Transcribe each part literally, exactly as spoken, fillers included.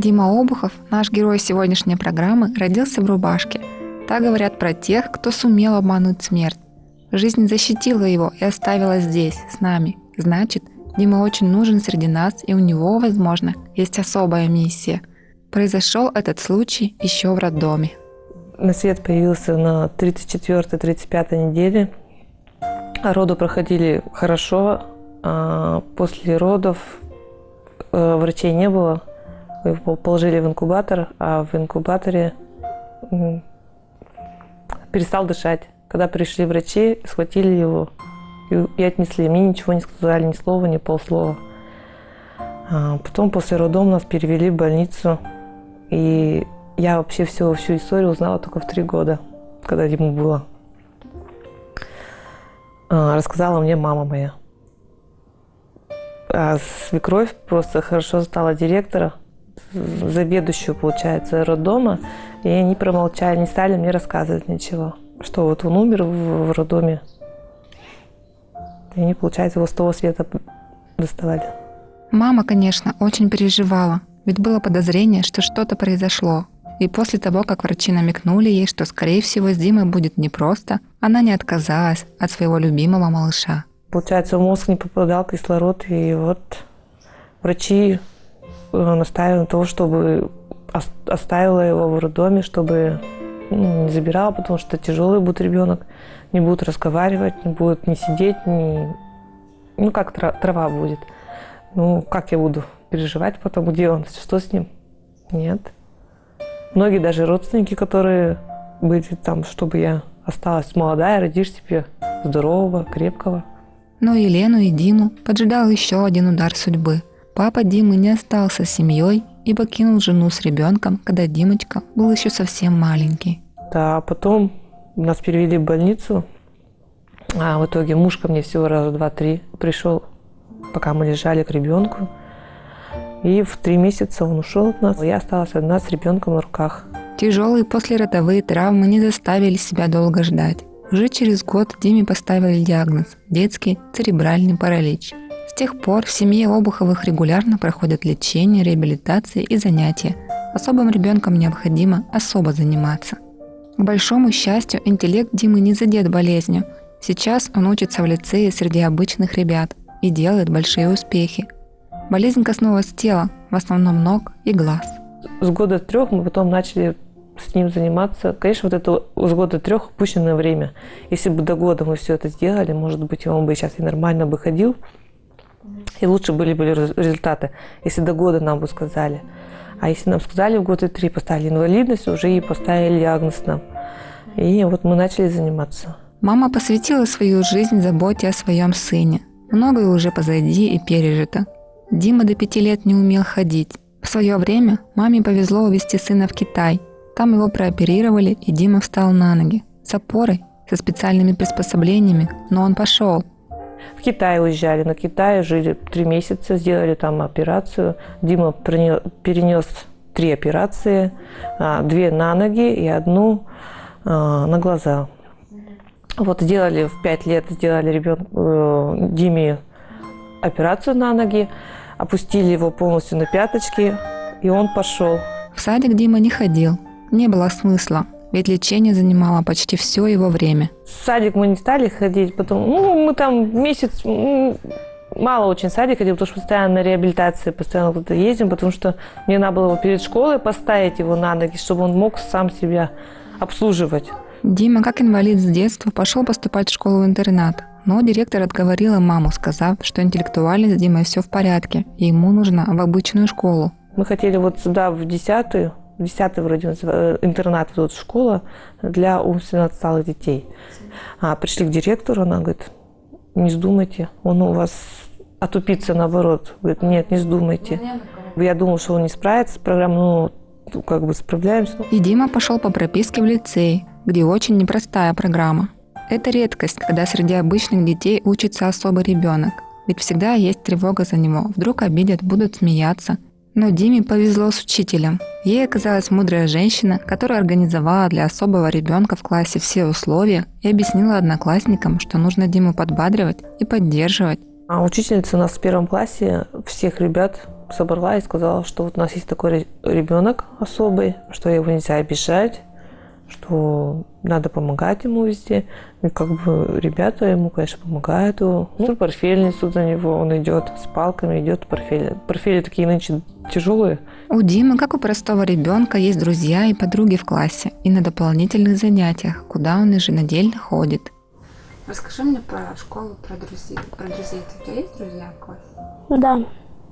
Дима Обухов, наш герой сегодняшней программы, родился в рубашке. Так говорят про тех, кто сумел обмануть смерть. Жизнь защитила его и оставила здесь, с нами. Значит, Дима очень нужен среди нас, и у него, возможно, есть особая миссия. Произошел этот случай еще в роддоме. На свет появился на тридцать четвёртой - тридцать пятой неделе. Роды проходили хорошо. После родов врачей не было. Его положили в инкубатор, а в инкубаторе перестал дышать. Когда пришли врачи, схватили его и отнесли. Мне ничего не сказали, ни слова, ни полслова. Потом после роддома нас перевели в больницу. И я вообще всю, всю историю узнала только в три года, когда ему было. Рассказала мне мама моя. А свекровь просто хорошо стала директора, заведующую, получается, роддома. И они промолчали, не стали мне рассказывать ничего. Что вот он умер в, в роддоме. И они, получается, его с того света доставали. Мама, конечно, очень переживала. Ведь было подозрение, что что-то произошло. И после того, как врачи намекнули ей, что, скорее всего, с Димой будет непросто, она не отказалась от своего любимого малыша. Получается, в мозг не попадал кислород, и вот врачи настаивали на том, чтобы оставила его в роддоме, чтобы не забирала, потому что тяжелый будет ребенок, не будет разговаривать, не будет ни сидеть, ни... Ну, как трава будет. Ну, как я буду переживать потом, где он, что с ним? Нет. Многие даже родственники, которые были там, чтобы я осталась молодая, родишь себе здорового, крепкого. Но Елену и Диму поджидал еще один удар судьбы. Папа Димы не остался с семьей и покинул жену с ребенком, когда Димочка был еще совсем маленький. Да, потом нас перевели в больницу, а в итоге муж ко мне всего раза два-три пришел, пока мы лежали к ребенку. И в три месяца он ушел от нас, я осталась одна с ребенком на руках. Тяжелые послеродовые травмы не заставили себя долго ждать. Уже через год Диме поставили диагноз – детский церебральный паралич. С тех пор в семье Обуховых регулярно проходят лечение, реабилитация и занятия. Особым ребенком необходимо особо заниматься. К большому счастью, интеллект Димы не задет болезнью. Сейчас он учится в лицее среди обычных ребят и делает большие успехи. Болезнь коснулась тела, в основном ног и глаз. С года трех мы потом начали с ним заниматься. Конечно, вот это с года трех упущенное время. Если бы до года мы все это сделали, может быть, он бы сейчас и нормально бы ходил, и лучше были бы результаты, если до года нам бы сказали. А если нам сказали в года три, поставили инвалидность, уже и поставили диагноз нам. И вот мы начали заниматься. Мама посвятила свою жизнь заботе о своем сыне. Многое уже позади и пережито. Дима до пяти лет не умел ходить. В свое время маме повезло увезти сына в Китай. Там его прооперировали, и Дима встал на ноги. С опорой, со специальными приспособлениями, но он пошел. В Китай уезжали. На Китае жили три месяца, сделали там операцию. Дима перенес три операции, две на ноги и одну на глаза. Вот сделали в пять лет, сделали ребенку, Диме операцию на ноги, опустили его полностью на пяточки, и он пошел. В садик Дима не ходил. Не было смысла, ведь лечение занимало почти все его время. В садик мы не стали ходить, потом, ну, мы там месяц, ну, мало очень в садик ходил, потому что постоянно на реабилитации, постоянно куда-то ездим, потому что мне надо было его перед школой поставить его на ноги, чтобы он мог сам себя обслуживать. Дима, как инвалид с детства, пошел поступать в школу-интернат. Но директор отговорила маму, сказав, что интеллектуально с Димой все в порядке, и ему нужно в обычную школу. Мы хотели вот сюда, в десятую, в десятый вроде интернат, вот школа для умственно отсталых детей. А пришли к директору, она говорит, не вздумайте, он у вас отупится наоборот. Говорит, нет, не вздумайте. Я думала, что он не справится с программой, но как бы справляемся. И Дима пошел по прописке в лицей, где очень непростая программа. Это редкость, когда среди обычных детей учится особый ребенок. Ведь всегда есть тревога за него. Вдруг обидят, будут смеяться. Но Диме повезло с учителем. Ей оказалась мудрая женщина, которая организовала для особого ребенка в классе все условия и объяснила одноклассникам, что нужно Диму подбадривать и поддерживать. А учительница у нас в первом классе всех ребят собрала и сказала, что вот у нас есть такой ребенок особый, что его нельзя обижать, что надо помогать ему везде. И как бы ребята ему, конечно, помогают. Ну, портфель несут за него, он идет с палками, идет портфель. Портфели такие нынче тяжелые. У Димы, как у простого ребенка, есть друзья и подруги в классе и на дополнительных занятиях, куда он еженедельно ходит. Расскажи мне про школу, про друзей. Про друзей. У тебя есть друзья в классе? Да.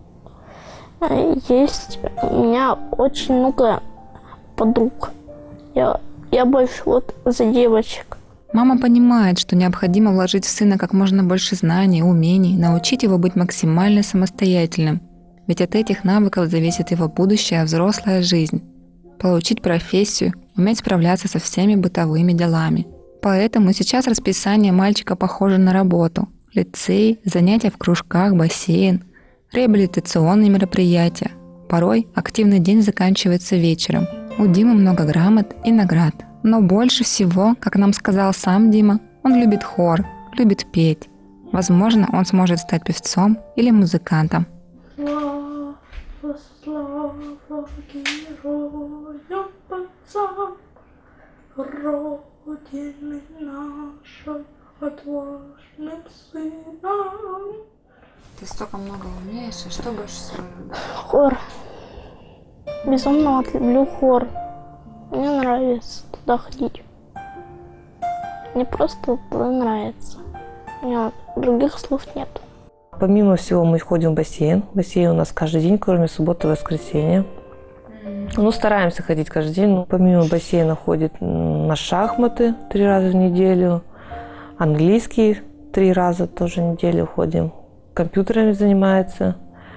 Есть у меня очень много подруг. Я, я больше вот за девочек. Мама понимает, что необходимо вложить в сына как можно больше знаний, умений, научить его быть максимально самостоятельным. Ведь от этих навыков зависит его будущая взрослая жизнь. Получить профессию, уметь справляться со всеми бытовыми делами. Поэтому сейчас расписание мальчика похоже на работу. Лицей, занятия в кружках, бассейн, реабилитационные мероприятия. Порой активный день заканчивается вечером. У Димы много грамот и наград. Но больше всего, как нам сказал сам Дима, он любит хор, любит петь. Возможно, он сможет стать певцом или музыкантом. Слава, слава героям отцам, Родины нашей отважным сынам. Ты столько много умеешь, а что больше всего любишь? Хор. Безумно вот люблю хор. Мне нравится туда ходить. Мне просто туда нравится. У меня других слов нет. Помимо всего мы ходим в бассейн. Бассейн у нас каждый день, кроме субботы и воскресенья. Ну, стараемся ходить каждый день. Но помимо бассейна ходит на шахматы три раза в неделю. Английский три раза тоже в неделю ходим. Компьютерами занимается.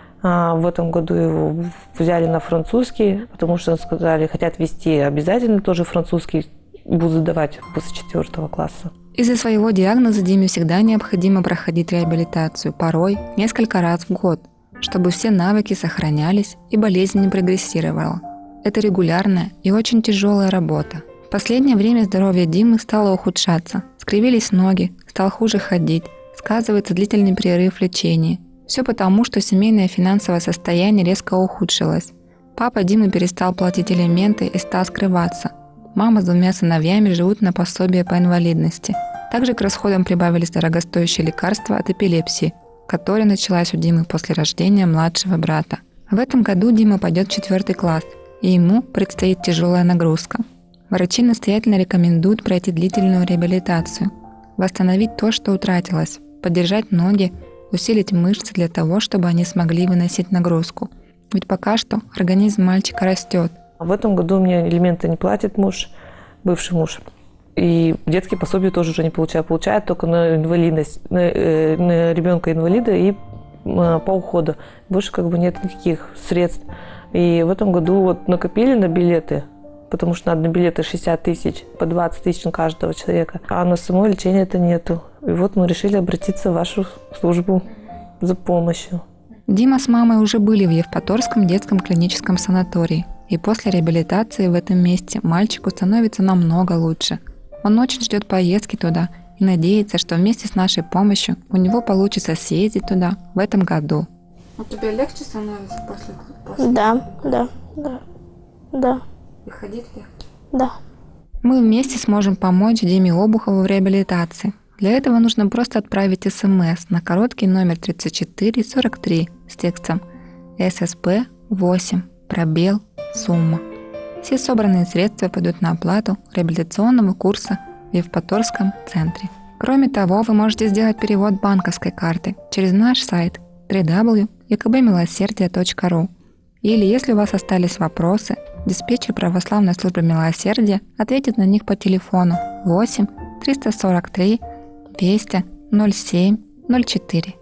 А в этом году его взяли на французский, потому что сказали, хотят вести обязательно тоже французский. Будут сдавать после четвертого класса. Из-за своего диагноза Диме всегда необходимо проходить реабилитацию, порой несколько раз в год, чтобы все навыки сохранялись и болезнь не прогрессировала. Это регулярная и очень тяжелая работа. В последнее время здоровье Димы стало ухудшаться. Скривились ноги, стал хуже ходить, сказывается длительный перерыв в лечении. Все потому, что семейное финансовое состояние резко ухудшилось. Папа Димы перестал платить алименты и стал скрываться. Мама с двумя сыновьями живут на пособие по инвалидности. Также к расходам прибавились дорогостоящие лекарства от эпилепсии, которая началась у Димы после рождения младшего брата. В этом году Дима пойдет в четвертый класс, и ему предстоит тяжелая нагрузка. Врачи настоятельно рекомендуют пройти длительную реабилитацию, восстановить то, что утратилось, поддержать ноги, усилить мышцы для того, чтобы они смогли выносить нагрузку. Ведь пока что организм мальчика растет. В этом году мне элементы не платит муж, бывший муж. И детские пособия тоже уже не получаю. Получает только на инвалидность, на, э, на ребенка-инвалида и э, по уходу. Больше как бы нет никаких средств. И в этом году вот накопили на билеты, потому что надо на билеты шестьдесят тысяч, по двадцать тысяч на каждого человека. А на само лечение это нету. И вот мы решили обратиться в вашу службу за помощью. Дима с мамой уже были в Евпаторском детском клиническом санатории. И после реабилитации в этом месте мальчику становится намного лучше. Он очень ждет поездки туда и надеется, что вместе с нашей помощью у него получится съездить туда в этом году. А тебе легче становится после, после... Да, да, да, да. И ходить легче? Да. Мы вместе сможем помочь Диме Обухову в реабилитации. Для этого нужно просто отправить смс на короткий номер тридцать четыре сорок три с текстом эс эс пэ восемь, пробел, сумма. Все собранные средства пойдут на оплату реабилитационного курса в Евпаторском центре. Кроме того, вы можете сделать перевод банковской карты через наш сайт дабл ю дабл ю дабл ю точка е ка бэ милосердие точка ру. Или, если у вас остались вопросы, диспетчер православной службы милосердия ответит на них по телефону восемь триста сорок три двести ноль семь ноль четыре.